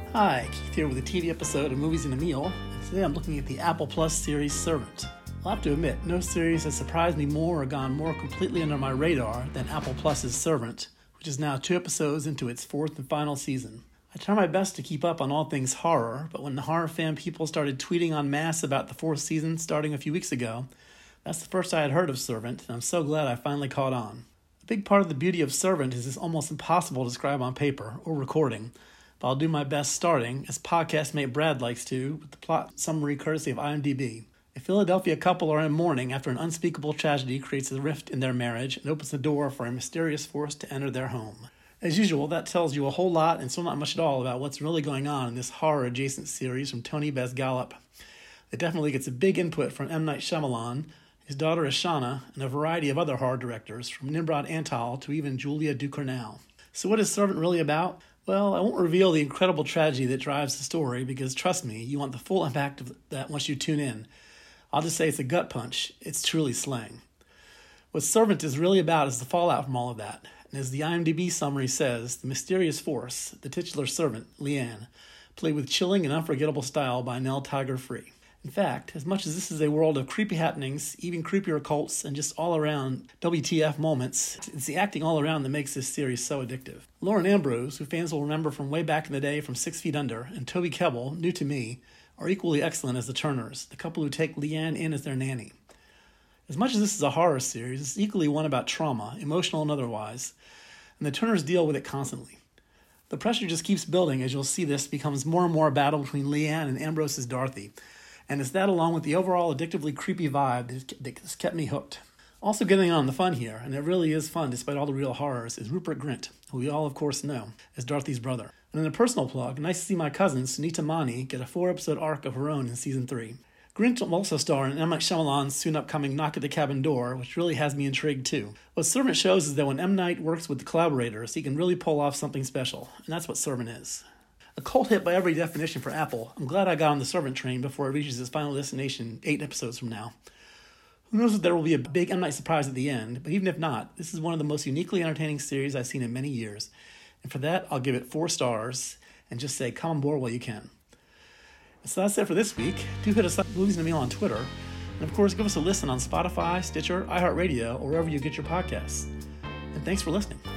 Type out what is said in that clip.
Hi, Keith here with a TV episode of Movies and a Meal, and today I'm looking at the Apple Plus series Servant. I'll have to admit, no series has surprised me more or gone more completely under my radar than Apple Plus's Servant, which is now 2 episodes into its 4th and final season. I try my best to keep up on all things horror, but when the horror fan people started tweeting en masse about the 4th season starting a few weeks ago, that's the first I had heard of Servant, and I'm so glad I finally caught on. A big part of the beauty of Servant is it's almost impossible to describe on paper or recording, but I'll do my best starting, as podcast mate Brad likes to, with the plot summary courtesy of IMDb. A Philadelphia couple are in mourning after an unspeakable tragedy creates a rift in their marriage and opens the door for a mysterious force to enter their home. As usual, that tells you a whole lot and still not much at all about what's really going on in this horror-adjacent series from Tony Basgallop. It definitely gets a big input from M. Night Shyamalan, his daughter Ashana, and a variety of other horror directors, from Nimrod Antal to even Julia Ducournau. So what is Servant really about? Well, I won't reveal the incredible tragedy that drives the story because, trust me, you want the full impact of that once you tune in. I'll just say it's a gut punch. It's truly slaying. What Servant is really about is the fallout from all of that. And as the IMDb summary says, the mysterious force, the titular servant, Leanne, played with chilling and unforgettable style by Nell Tiger Free. In fact, as much as this is a world of creepy happenings, even creepier cults, and just all-around WTF moments, it's the acting all around that makes this series so addictive. Lauren Ambrose, who fans will remember from way back in the day from 6 Feet Under, and Toby Kebbell, new to me, are equally excellent as the Turners, the couple who take Leanne in as their nanny. As much as this is a horror series, it's equally one about trauma, emotional and otherwise, and the Turners deal with it constantly. The pressure just keeps building as you'll see this becomes more and more a battle between Leanne and Ambrose's Dorothy, and it's that along with the overall addictively creepy vibe that's kept me hooked. Also getting on the fun here, and it really is fun despite all the real horrors, is Rupert Grint, who we all of course know as Dorothy's brother. And in a personal plug, nice to see my cousin Sunita Mani get a 4-episode arc of her own in Season 3. Grint will also star in M. Night Shyamalan's soon-upcoming Knock at the Cabin Door, which really has me intrigued too. What Servant shows is that when M. Night works with the collaborators, he can really pull off something special, and that's what Servant is. A cult hit by every definition for Apple, I'm glad I got on the Servant train before it reaches its final destination 8 episodes from now. Who knows if there will be a big M. Night surprise at the end, but even if not, this is one of the most uniquely entertaining series I've seen in many years, and for that I'll give it 4 stars and just say come on board while you can. So that's it for this week. Do hit us up, Movies and a Meal, on Twitter, and of course give us a listen on Spotify, Stitcher, iHeartRadio, or wherever you get your podcasts. And thanks for listening.